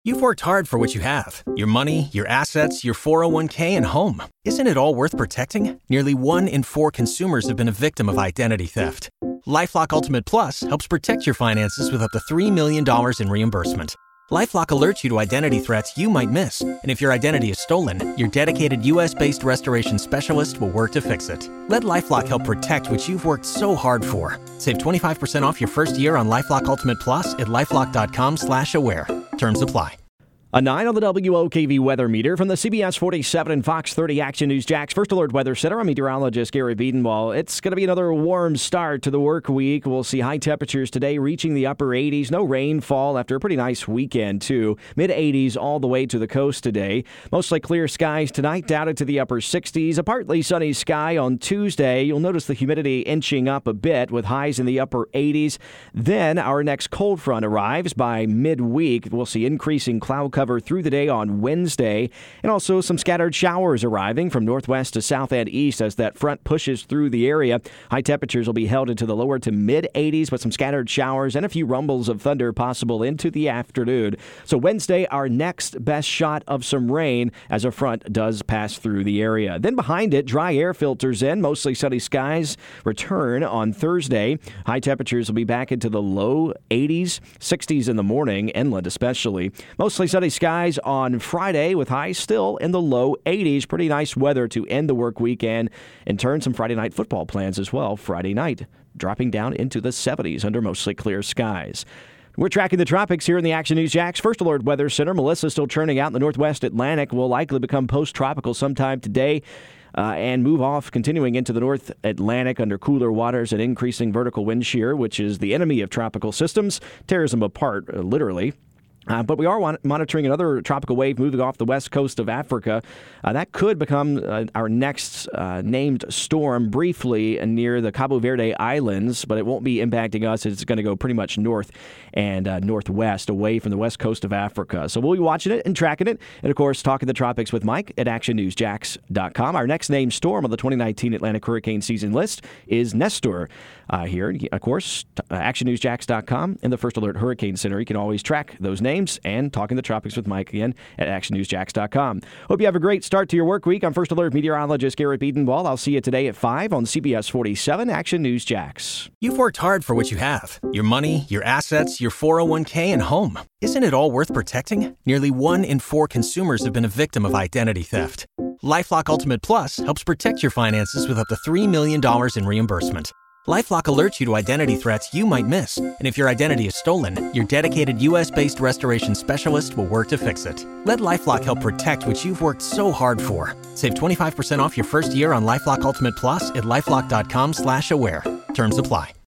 You've worked hard for what you have. Your money, your assets, your 401k, and home. Isn't it all worth protecting? Nearly 1 in 4 consumers have been a victim of identity theft. LifeLock Ultimate Plus helps protect your finances with up to $3 million in reimbursement. LifeLock alerts you to identity threats you might miss. And if your identity is stolen, your dedicated U.S.-based restoration specialist will work to fix it. Let LifeLock help protect what you've worked so hard for. Save 25% off your first year on LifeLock Ultimate Plus at LifeLock.com/aware. Terms apply. A 9 on the WOKV weather meter from the CBS 47 and Fox 30 Action News Jax First Alert Weather Center. I'm meteorologist Gary Biedenwald. It's going to be another warm start to the work week. We'll see high temperatures today reaching the upper 80s. No rainfall after a pretty nice weekend, too. Mid-80s all the way to the coast today. Mostly clear skies tonight, down into the upper 60s. A partly sunny sky on Tuesday. You'll notice the humidity inching up a bit with highs in the upper 80s. Then our next cold front arrives by midweek. We'll see increasing cloud cover through the day on Wednesday, and also some scattered showers arriving from northwest to south and east as that front pushes through the area. High temperatures will be held into the lower to mid-80s with some scattered showers and a few rumbles of thunder possible into the afternoon. So Wednesday, our next best shot of some rain as a front does pass through the area. Then behind it, dry air filters in. Mostly sunny skies return on Thursday. High temperatures will be back into the low 80s, 60s in the morning, inland especially. Mostly sunny skies on Friday with highs still in the low 80s. Pretty nice weather to end the work weekend and turn some Friday night football plans as well. Friday night dropping down into the 70s under mostly clear skies. We're tracking the tropics here in the Action News Jax First Alert Weather Center. Melissa still churning out in the northwest Atlantic. Will likely become post-tropical sometime today. And move off, continuing into the North Atlantic under cooler waters and increasing vertical wind shear, which is the enemy of tropical systems, tears them apart, literally. But we are monitoring another tropical wave moving off the west coast of Africa. That could become our next named storm briefly near the Cabo Verde Islands, but it won't be impacting us. It's going to go pretty much north and northwest away from the west coast of Africa. So we'll be watching it and tracking it. And, of course, talking the tropics with Mike at actionnewsjax.com. Our next named storm on the 2019 Atlantic hurricane season list is Nestor. Here, of course, actionnewsjax.com and the First Alert Hurricane Center. You can always track those names and Talking the Tropics with Mike again at actionnewsjax.com. Hope you have a great start to your work week. I'm First Alert meteorologist Garrett Biedenwald. I'll see you today at 5 on CBS 47 Action News Jax. You've worked hard for what you have. Your money, your assets, your 401k, and home. Isn't it all worth protecting? Nearly 1 in 4 consumers have been a victim of identity theft. LifeLock Ultimate Plus helps protect your finances with up to $3 million in reimbursement. LifeLock alerts you to identity threats you might miss. And if your identity is stolen, your dedicated U.S.-based restoration specialist will work to fix it. Let LifeLock help protect what you've worked so hard for. Save 25% off your first year on LifeLock Ultimate Plus at LifeLock.com/aware. Terms apply.